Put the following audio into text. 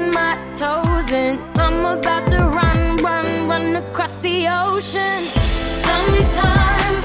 my toes in. I'm about to run across the ocean. Sometimes